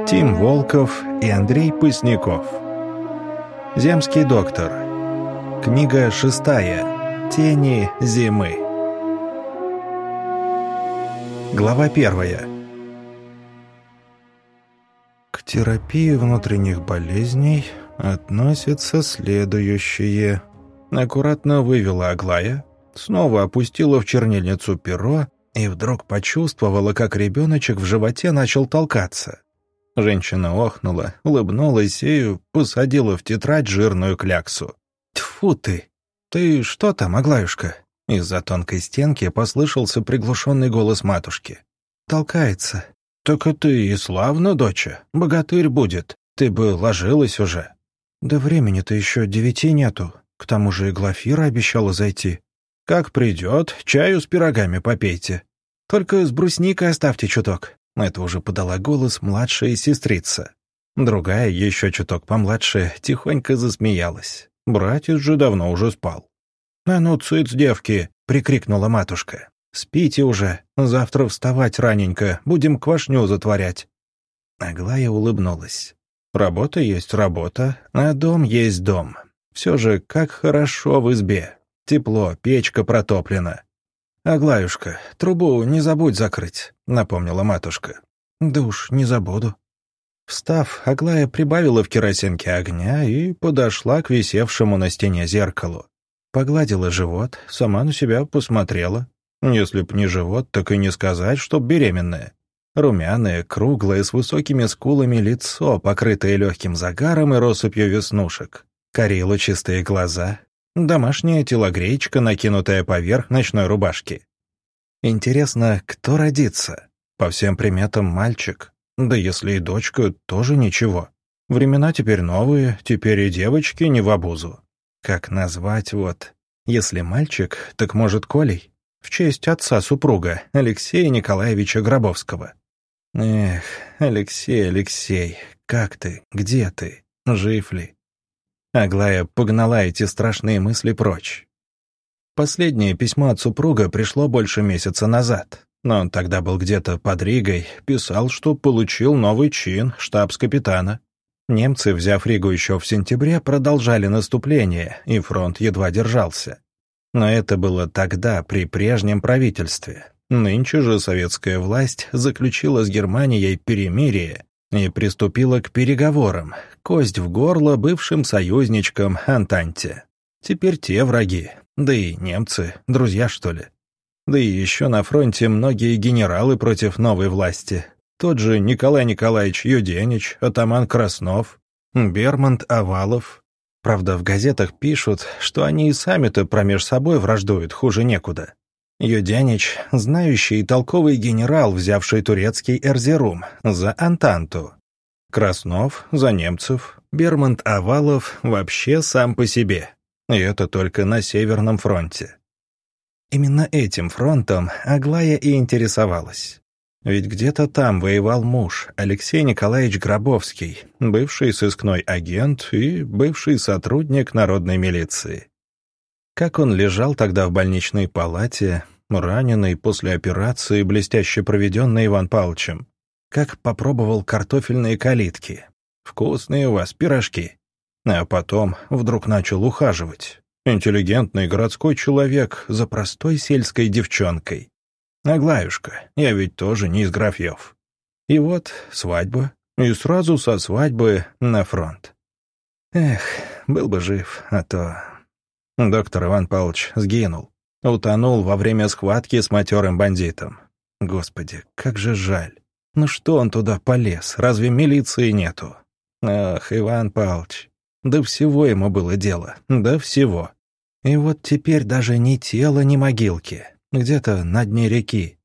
Тим Волков и Андрей Поздняков. Земский доктор. Книга 6. Тени зимы. Глава 1. К терапии внутренних болезней относятся следующие. Аккуратно вывела Аглая, снова опустила в чернильницу перо и вдруг почувствовала, как ребеночек в животе начал толкаться. Женщина охнула, улыбнулась и посадила в тетрадь жирную кляксу. «Тьфу ты! Ты что там, Аглаюшка?» Из-за тонкой стенки послышался приглушенный голос матушки. «Толкается». «Так это и славно, доча. Богатырь будет. Ты бы ложилась уже». «Да времени-то еще 9 нету. К тому же и Глафира обещала зайти». «Как придет, чаю с пирогами попейте. Только с брусникой оставьте чуток». Это уже подала голос младшая сестрица. Другая, еще чуток помладше, тихонько засмеялась. Братец же давно уже спал. «А ну, цыц, девки!» — прикрикнула матушка. «Спите уже, завтра вставать раненько, будем квашню затворять». Аглая улыбнулась. «Работа есть работа, а дом есть дом. Все же как хорошо в избе. Тепло, печка протоплена». «Аглаюшка, трубу не забудь закрыть», — напомнила матушка. «Да уж, не забуду». Встав, Аглая прибавила в керосинке огня и подошла к висевшему на стене зеркалу. Погладила живот, сама на себя посмотрела. Если б не живот, так и не сказать, что беременная. Румяное, круглое, с высокими скулами лицо, покрытое легким загаром и россыпью веснушек. Карие лучистые глаза. Домашняя телогреечка, накинутая поверх ночной рубашки. Интересно, кто родится? По всем приметам мальчик. Да если и дочка, тоже ничего. Времена теперь новые, теперь и девочки не в обузу. Как назвать вот? Если мальчик, так может Колей? В честь отца супруга, Алексея Николаевича Гробовского. Эх, Алексей, как ты? Где ты? Жив ли? Аглая погнала эти страшные мысли прочь. Последнее письмо от супруга пришло больше месяца назад, но он тогда был где-то под Ригой, писал, что получил новый чин штабс-капитана. Немцы, взяв Ригу еще в сентябре, продолжали наступление, и фронт едва держался. Но это было тогда, при прежнем правительстве. Нынче же советская власть заключила с Германией перемирие и приступила к переговорам, кость в горло бывшим союзничкам Антанте. Теперь те враги, да и немцы, друзья, что ли. Да и еще на фронте многие генералы против новой власти. Тот же Николай Николаевич Юденич, атаман Краснов, Бермонт-Овалов. Правда, в газетах пишут, что они и сами-то промеж собой враждуют, хуже некуда. Юденич — знающий и толковый генерал, взявший турецкий Эрзерум за Антанту. Краснов — за немцев, Бермонт-Овалов вообще сам по себе. И это только на Северном фронте. Именно этим фронтом Аглая и интересовалась. Ведь где-то там воевал муж, Алексей Николаевич Гробовский, бывший сыскной агент и бывший сотрудник народной милиции. Как он лежал тогда в больничной палате, раненый после операции, блестяще проведенной Иван Павловичем. Как попробовал картофельные калитки. Вкусные у вас пирожки. А потом вдруг начал ухаживать. Интеллигентный городской человек за простой сельской девчонкой. Аглаюшка, я ведь тоже не из графьев. И вот свадьба, и сразу со свадьбы на фронт. Эх, был бы жив, а то... Доктор Иван Павлович сгинул. Утонул во время схватки с матерым бандитом. Господи, как же жаль. Ну что он туда полез, разве милиции нету? Ах, Иван Павлович, да всего ему было дело, да всего. И вот теперь даже ни тела, ни могилки, где-то на дне реки.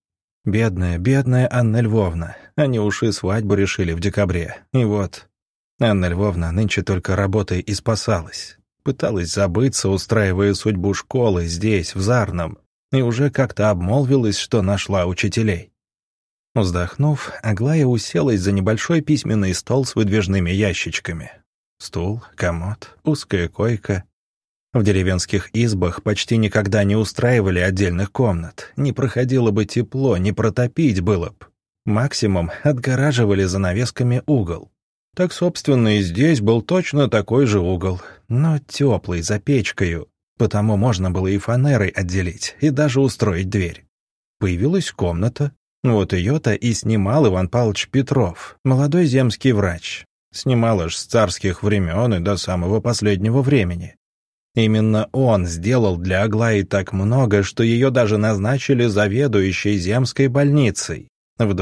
Бедная Анна Львовна, они уж и свадьбу решили в декабре. И вот, Анна Львовна нынче только работой и спасалась. Пыталась забыться, устраивая судьбу школы здесь, в Зарном, и уже как-то обмолвилась, что нашла учителей. Вздохнув, Аглая уселась за небольшой письменный стол с выдвижными ящичками. Стул, комод, узкая койка. В деревенских избах почти никогда не устраивали отдельных комнат. Не проходило бы тепло, не протопить было б. Максимум отгораживали занавесками угол. Так, собственно, и здесь был точно такой же угол, но теплый, за печкою, потому можно было и фанерой отделить, и даже устроить дверь. Появилась комната, вот ее-то и снимал Иван Павлович Петров, молодой земский врач. Снимал аж с царских времен и до самого последнего времени. Именно он сделал для Аглаи так много, что ее даже назначили заведующей земской больницей в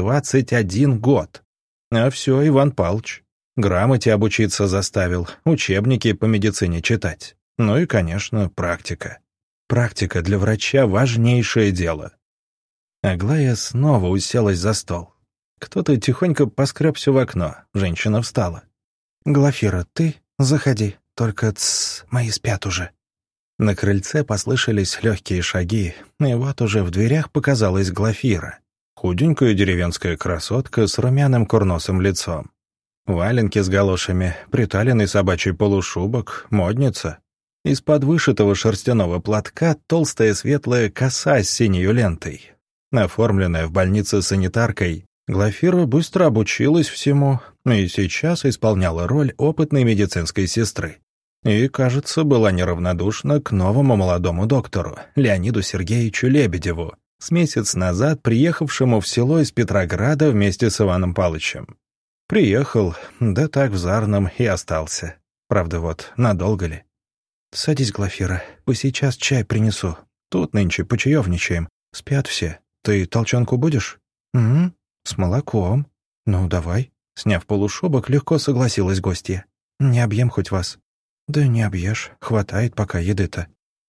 21 год. А все, Иван Павлович. Грамоте обучиться заставил, учебники по медицине читать. Ну и, конечно, практика. Практика для врача — важнейшее дело. Аглая снова уселась за стол. Кто-то тихонько поскребся в окно. Женщина встала. «Глафира, ты заходи, только мои спят уже». На крыльце послышались легкие шаги, и вот уже в дверях показалась Глафира. Худенькая деревенская красотка с румяным курносым лицом. Валенки с галошами, приталенный собачий полушубок, модница. Из-под вышитого шерстяного платка толстая светлая коса с синей лентой. Оформленная в больнице санитаркой, Глафира быстро обучилась всему и сейчас исполняла роль опытной медицинской сестры. И, кажется, была неравнодушна к новому молодому доктору, Леониду Сергеевичу Лебедеву, с месяц назад приехавшему в село из Петрограда вместе с Иваном Павловичем. Приехал, да так в Зарном и остался. Правда, вот, надолго ли? «Садись, Глафира, посейчас чай принесу. Тут нынче почаевничаем. Спят все. Ты толчонку будешь?» «Угу, с молоком». «Ну, давай». Сняв полушубок, легко согласилась гостья. «Не объем хоть вас». «Да не объешь, хватает пока еды-то».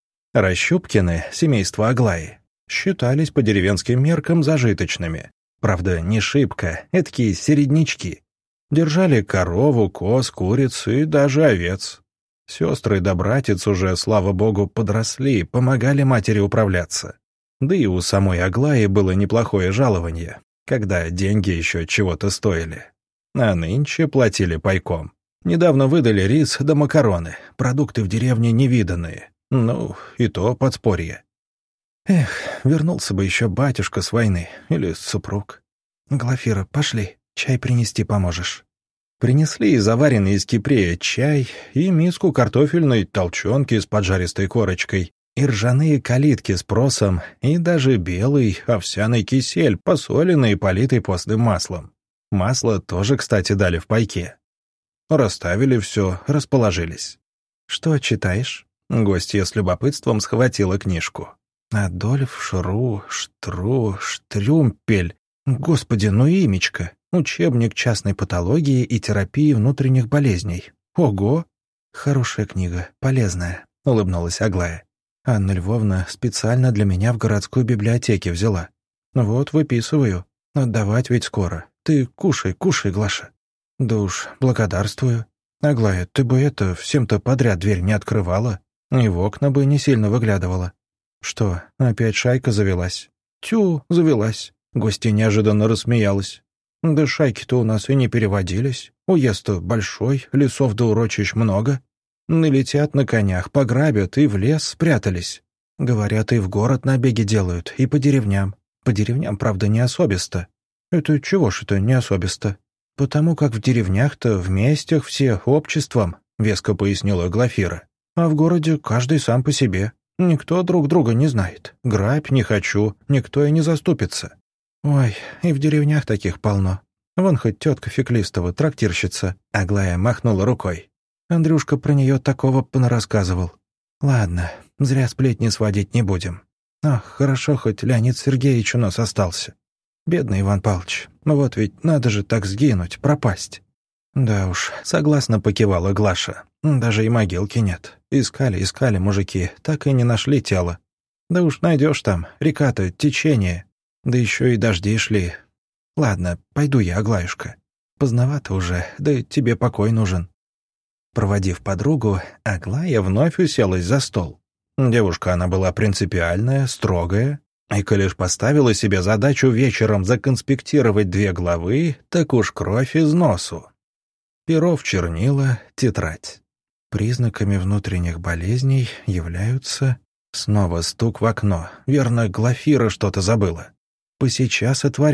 Рощупкины, семейство Аглаи, считались по деревенским меркам зажиточными. Правда, не шибко, эдакие середнячки. Держали корову, коз, куриц и даже овец. Сестры да братец уже, слава богу, подросли, помогали матери управляться. Да и у самой Аглаи было неплохое жалование, когда деньги еще чего-то стоили. А нынче платили пайком. Недавно выдали рис да макароны, продукты в деревне невиданные. Ну, и то подспорье. Эх, вернулся бы еще батюшка с войны или супруг. Глафира, пошли, чай принести поможешь. Принесли заваренный из кипрея чай и миску картофельной толченки с поджаристой корочкой, и ржаные калитки с просом, и даже белый овсяный кисель, посоленный и политый постным маслом. Масло тоже, кстати, дали в пайке. Расставили все, расположились. «Что читаешь?» Гостья с любопытством схватила книжку. «Адольф Штрумпель. Господи, ну имечко. Учебник частной патологии и терапии внутренних болезней. Ого! Хорошая книга, полезная», — улыбнулась Аглая. «Анна Львовна специально для меня в городской библиотеке взяла. Вот, выписываю. Отдавать ведь скоро. Ты кушай, Глаша». «Да уж, благодарствую. Аглая, ты бы всем-то подряд дверь не открывала, и в окна бы не сильно выглядывала». «Что, опять шайка завелась?» «Тю, завелась». Гостья неожиданно рассмеялась. «Да шайки-то у нас и не переводились. Уезд-то большой, лесов да урочищ много. Налетят на конях, пограбят и в лес спрятались. Говорят, и в город набеги делают, и по деревням. По деревням, правда, не особисто». «Это чего ж это не особисто?» «Потому как в деревнях-то вместях все обществом», — веско пояснила Глафира. «А в городе каждый сам по себе. Никто друг друга не знает. Грабь не хочу, никто и не заступится». «Ой, и в деревнях таких полно. Вон хоть тетка Феклистова, трактирщица». Аглая махнула рукой. Андрюшка про нее такого понарассказывал. «Ладно, зря сплетни сводить не будем. Ах, хорошо, хоть Леонид Сергеевич у нас остался. Бедный Иван Павлович, вот ведь надо же так сгинуть, пропасть». «Да уж», — согласно покивала Глаша. «Даже и могилки нет. Искали мужики, так и не нашли тело. Да уж найдешь там, река-то, течение. Да еще и дожди шли. Ладно, пойду я, Аглаюшка. Поздновато уже, да тебе покой нужен». Проводив подругу, Аглая вновь уселась за стол. Девушка она была принципиальная, строгая, и коли ж поставила себе задачу вечером законспектировать 2 главы, так уж кровь из носу. Перо в чернила, тетрадь. Признаками внутренних болезней являются... Снова стук в окно. Верно, Глафира что-то забыла. «Посейчас отворю».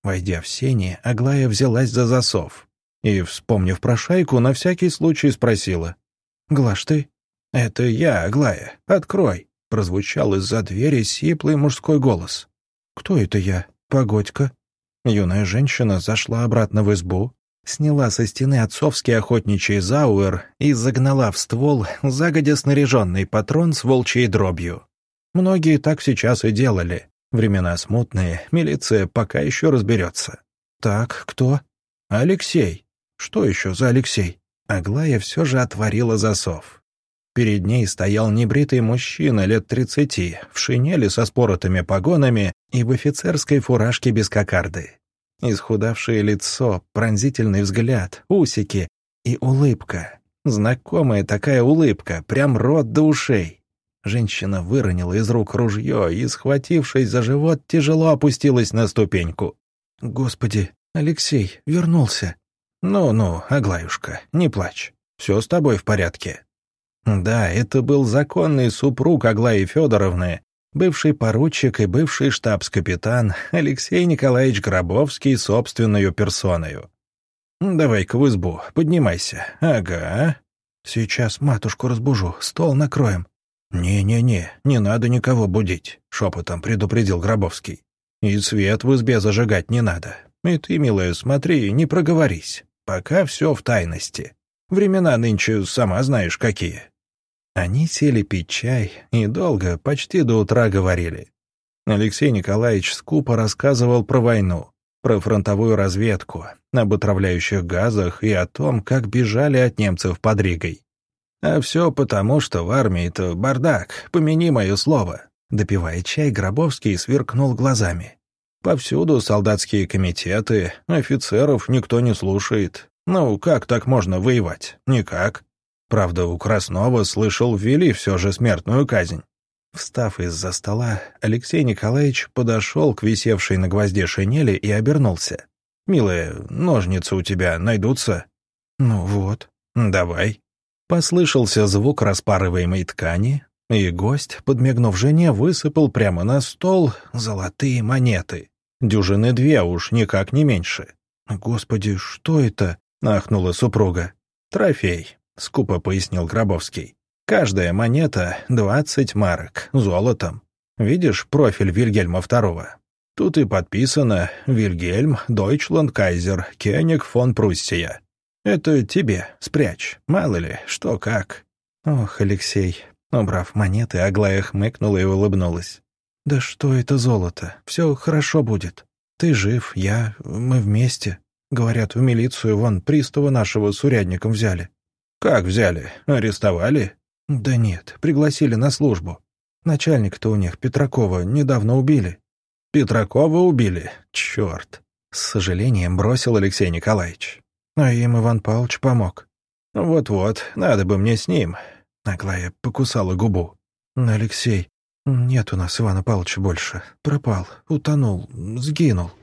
Войдя в сени, Аглая взялась за засов и, вспомнив про шайку, на всякий случай спросила: «Глаш, ты?» «Это я, Аглая. Открой!» — прозвучал из-за двери сиплый мужской голос. «Кто это я? Погодь-ка». Юная женщина зашла обратно в избу, сняла со стены отцовский охотничий зауэр и загнала в ствол загодя снаряженный патрон с волчьей дробью. Многие так сейчас и делали. Времена смутные, милиция пока еще разберется. «Так, кто?» «Алексей». «Что еще за Алексей?» Аглая все же отворила засов. Перед ней стоял небритый мужчина лет 30, в шинели со споротыми погонами и в офицерской фуражке без кокарды. Исхудавшее лицо, пронзительный взгляд, усики и улыбка. Знакомая такая улыбка, прям рот до ушей. Женщина выронила из рук ружье и, схватившись за живот, тяжело опустилась на ступеньку. «Господи, Алексей вернулся!» «Ну-ну, Аглаюшка, не плачь. Все с тобой в порядке». Да, это был законный супруг Аглаи Федоровны, бывший поручик и бывший штабс-капитан Алексей Николаевич Гробовский собственною персоною. «Давай-ка в избу, поднимайся. Ага. Сейчас матушку разбужу, стол накроем». «Не-не-не, не надо никого будить», — шепотом предупредил Гробовский. «И свет в избе зажигать не надо. И ты, милая, смотри, не проговорись. Пока все в тайности. Времена нынче сама знаешь какие». Они сели пить чай и долго, почти до утра говорили. Алексей Николаевич скупо рассказывал про войну, про фронтовую разведку, об отравляющих газах и о том, как бежали от немцев под Ригой. «А все потому, что в армии-то бардак, помяни мое слово». Допивая чай, Гробовский сверкнул глазами. «Повсюду солдатские комитеты, офицеров никто не слушает. Ну, как так можно воевать? Никак. Правда, у Краснова, слышал, ввели все же смертную казнь». Встав из-за стола, Алексей Николаевич подошел к висевшей на гвозде шинели и обернулся. «Милая, ножницы у тебя найдутся?» «Ну вот, давай». Послышался звук распарываемой ткани, и гость, подмигнув жене, высыпал прямо на стол золотые монеты. Дюжины 2 уж, никак не меньше. «Господи, что это?» — ахнула супруга. «Трофей», — скупо пояснил Гробовский. «Каждая монета — 20 марок, золотом. Видишь профиль Вильгельма II? Тут и подписано «Вильгельм Дойчланд Кайзер Кёниг фон Пруссия». Это тебе, спрячь, мало ли, что как». «Ох, Алексей», — убрав монеты, Аглая хмыкнула и улыбнулась. «Да что это золото? Все хорошо будет. Ты жив, мы вместе. Говорят, в милицию вон пристава нашего с урядником взяли». «Как взяли? Арестовали?» «Да нет, пригласили на службу. Начальника-то у них, Петракова, недавно убили». «Петракова убили? Черт!» — с сожалением бросил Алексей Николаевич. «А им Иван Павлович помог». «Вот-вот, надо бы мне с ним». Аглая покусала губу. «Алексей, нет у нас Ивана Павловича больше. Пропал, утонул, сгинул».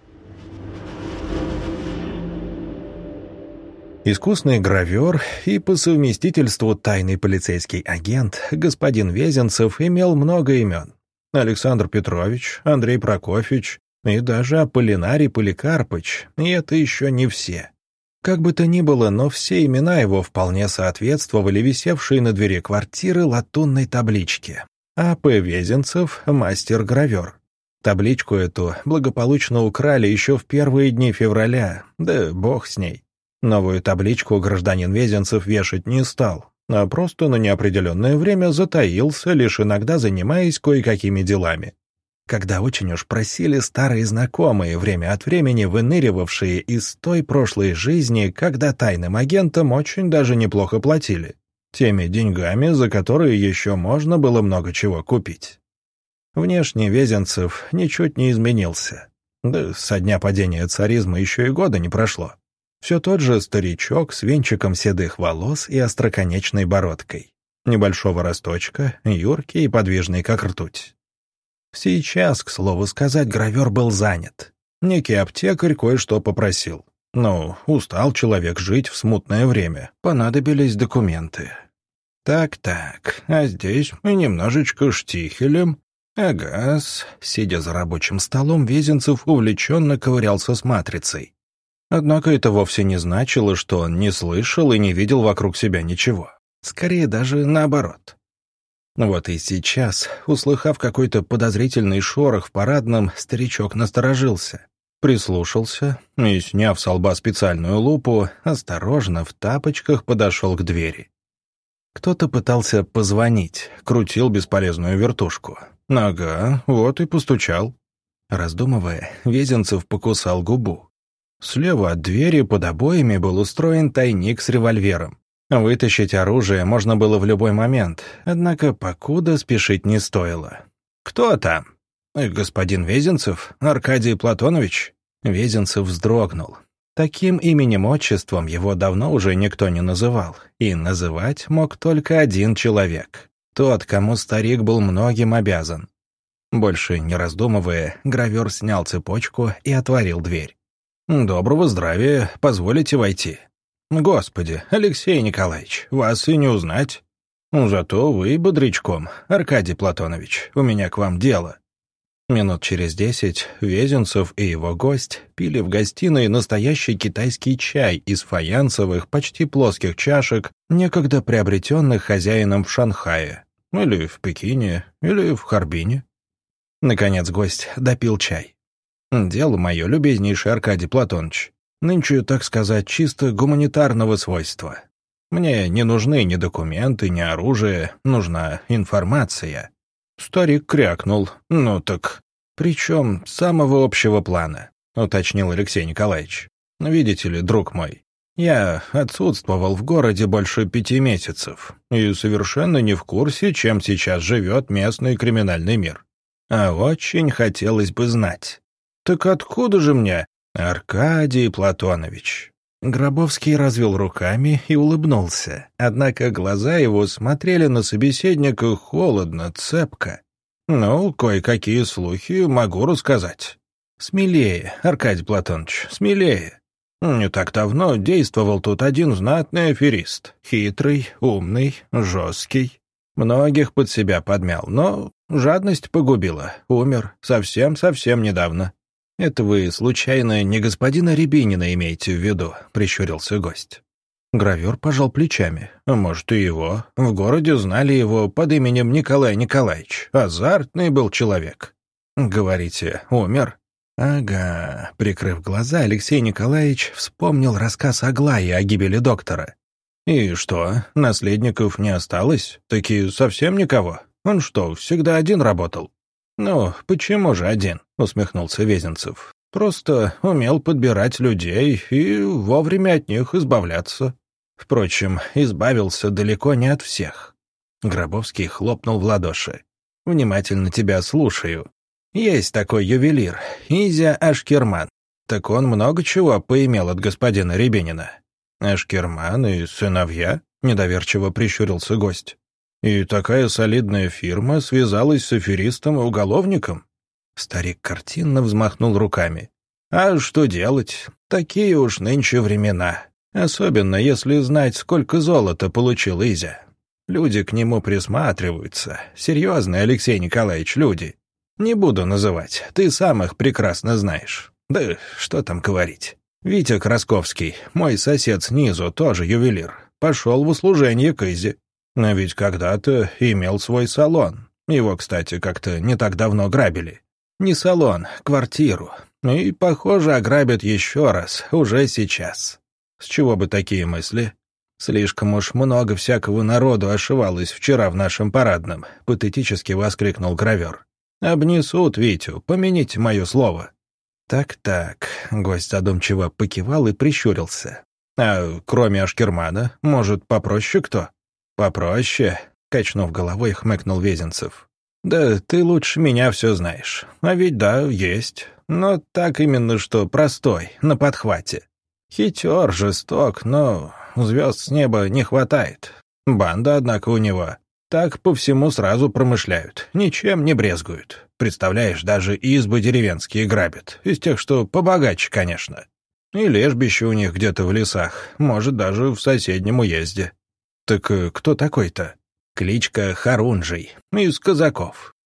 Искусный гравер и по совместительству тайный полицейский агент господин Везенцев имел много имен. Александр Петрович, Андрей Прокофьевич и даже Аполлинарий Поликарпыч, и это еще не все. Как бы то ни было, но все имена его вполне соответствовали висевшей на двери квартиры латунной табличке. А.П. Везенцев, мастер-гравер. Табличку эту благополучно украли еще в первые дни февраля, да бог с ней. Новую табличку гражданин Везенцев вешать не стал, а просто на неопределенное время затаился, лишь иногда занимаясь кое-какими делами. Когда очень уж просили старые знакомые, время от времени выныривавшие из той прошлой жизни, когда тайным агентам очень даже неплохо платили. Теми деньгами, за которые еще можно было много чего купить. Внешне Везенцев ничуть не изменился. Да со дня падения царизма еще и года не прошло. Все тот же старичок с венчиком седых волос и остроконечной бородкой. Небольшого росточка, юркий и подвижный, как ртуть. Сейчас, к слову сказать, гравер был занят. Некий аптекарь кое-что попросил. Ну, устал человек жить в смутное время, понадобились документы. Так, а здесь мы немножечко штихелем. Агас, сидя за рабочим столом, Везенцев увлеченно ковырялся с матрицей. Однако это вовсе не значило, что он не слышал и не видел вокруг себя ничего. Скорее даже наоборот. Вот и сейчас, услыхав какой-то подозрительный шорох в парадном, старичок насторожился. Прислушался и, сняв со лба специальную лупу, осторожно в тапочках подошел к двери. Кто-то пытался позвонить, крутил бесполезную вертушку. Ага, вот и постучал. Раздумывая, Везенцев покусал губу. Слева от двери под обоями был устроен тайник с револьвером. Вытащить оружие можно было в любой момент, однако покуда спешить не стоило. «Кто там?» «Господин Везенцев, Аркадий Платонович». Везенцев вздрогнул. Таким именем-отчеством его давно уже никто не называл, и называть мог только один человек. Тот, кому старик был многим обязан. Больше не раздумывая, гравер снял цепочку и отворил дверь. «Доброго здравия, позволите войти?» «Господи, Алексей Николаевич, вас и не узнать. Зато вы бодрячком, Аркадий Платонович, у меня к вам дело». Минут через 10 Везенцев и его гость пили в гостиной настоящий китайский чай из фаянсовых, почти плоских чашек, некогда приобретенных хозяином в Шанхае, или в Пекине, или в Харбине. Наконец гость допил чай. «Дело мое, любезнейший Аркадий Платонович, нынче, так сказать, чисто гуманитарного свойства. Мне не нужны ни документы, ни оружие, нужна информация». Старик крякнул. «Ну так, причем самого общего плана», — уточнил Алексей Николаевич. «Видите ли, друг мой, я отсутствовал в городе больше 5 месяцев и совершенно не в курсе, чем сейчас живет местный криминальный мир. А очень хотелось бы знать. Так откуда же мне, Аркадий Платонович?» Гробовский развел руками и улыбнулся, однако глаза его смотрели на собеседника холодно, цепко. «Ну, кое-какие слухи могу рассказать». «Смелее, Аркадий Платонович, смелее. Не так давно действовал тут один знатный аферист, хитрый, умный, жесткий. Многих под себя подмял, но жадность погубила, умер совсем-совсем недавно». «Это вы, случайно, не господина Рябинина имеете в виду?» — прищурился гость. Гравер пожал плечами. «Может, и его. В городе знали его под именем Николай Николаевич. Азартный был человек». «Говорите, умер?» «Ага». Прикрыв глаза, Алексей Николаевич вспомнил рассказ Аглаи о гибели доктора. «И что, наследников не осталось? Таки совсем никого? Он что, всегда один работал?» «Ну, почему же один?» — усмехнулся Везенцев. «Просто умел подбирать людей и вовремя от них избавляться. Впрочем, избавился далеко не от всех». Гробовский хлопнул в ладоши. «Внимательно тебя слушаю. Есть такой ювелир, Изя Ашкерман. Так он много чего поимел от господина Рябинина». «Ашкерман и сыновья?» — недоверчиво прищурился гость. «И такая солидная фирма связалась с аферистом и уголовником?» Старик картинно взмахнул руками. «А что делать? Такие уж нынче времена. Особенно, если знать, сколько золота получил Изя. Люди к нему присматриваются. Серьезные, Алексей Николаевич, люди. Не буду называть, ты сам их прекрасно знаешь. Да что там говорить. Витя Красковский, мой сосед снизу, тоже ювелир, пошел в услужение к Изе. Но ведь когда-то имел свой салон. Его, кстати, как-то не так давно грабили. Не салон, квартиру. И, похоже, ограбят еще раз, уже сейчас. С чего бы такие мысли? Слишком уж много всякого народу ошивалось вчера в нашем парадном, патетически воскликнул гравер. Обнесут Витю, помяните мое слово. Так, гость задумчиво покивал и прищурился. А кроме Ашкермана, может, попроще кто? «Попроще», — качнув головой, хмыкнул Везенцев. «Да ты лучше меня все знаешь. А ведь да, есть. Но так именно что простой, на подхвате. Хитер, жесток, но звезд с неба не хватает. Банда, однако, у него. Так по всему сразу промышляют, ничем не брезгуют. Представляешь, даже избы деревенские грабят, из тех, что побогаче, конечно. И лежбище у них где-то в лесах, может, даже в соседнем уезде». «Так кто такой-то?» «Кличка Харунжий, из казаков.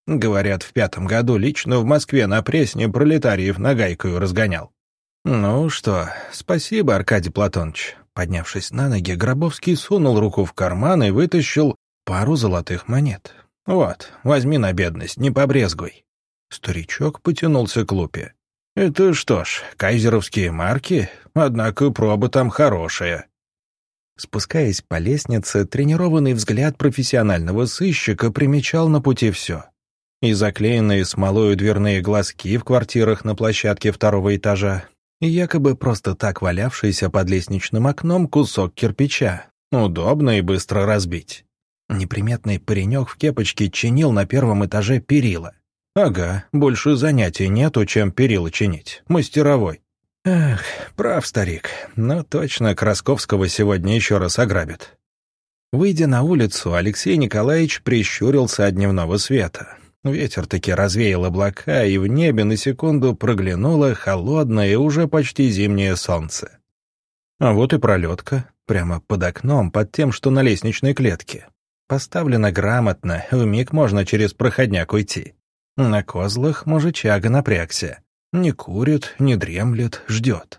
Говорят, в 5-м году лично в Москве на Пресне пролетариев нагайкою разгонял. Ну что, спасибо, Аркадий Платоныч. Поднявшись на ноги, Гробовский сунул руку в карман и вытащил пару золотых монет. Вот, возьми на бедность, не побрезгуй. Старичок потянулся к лупе. Это что ж, кайзеровские марки? Однако проба там хорошая. Спускаясь по лестнице, тренированный взгляд профессионального сыщика примечал на пути все. И заклеенные смолою дверные глазки в квартирах на площадке 2-го этажа, и якобы просто так валявшийся под лестничным окном кусок кирпича. Удобно и быстро разбить. Неприметный паренек в кепочке чинил на 1-м этаже перила. Ага, больше занятий нету, чем перила чинить. Мастеровой. Эх, прав старик, но точно Красковского сегодня еще раз ограбят. Выйдя на улицу, Алексей Николаевич прищурился от дневного света. Ветер таки развеял облака, и в небе на секунду проглянуло холодное и уже почти зимнее солнце. А вот и пролетка, прямо под окном, под тем, что на лестничной клетке. Поставлена грамотно, вмиг можно через проходняк уйти. На козлах мужичага напрягся. Не курит, не дремлет, ждет.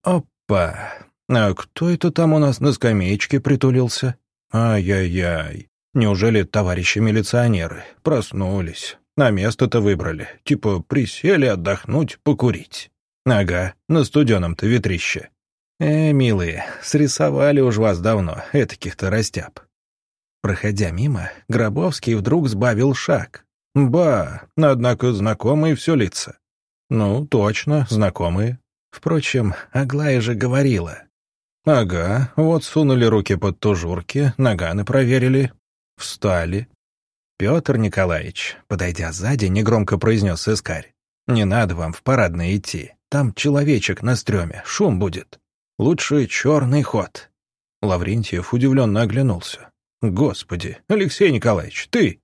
Опа! А кто это там у нас на скамеечке притулился? Ай-яй-яй. Неужели товарищи милиционеры проснулись? На место-то выбрали. Типа присели отдохнуть, покурить. Ага, на студеном-то ветрище. Милые, срисовали уж вас давно, этаких-то растяб. Проходя мимо, Гробовский вдруг сбавил шаг. Ба, однако знакомые все лица. Ну, точно, знакомые. Впрочем, Аглая же говорила. Ага, вот сунули руки под тужурки, наганы проверили. Встали. Петр Николаевич, подойдя сзади, негромко произнес сыскарь. Не надо вам в парадное идти. Там человечек на стреме, шум будет. Лучше черный ход. Лаврентьев удивленно оглянулся. Господи, Алексей Николаевич, ты...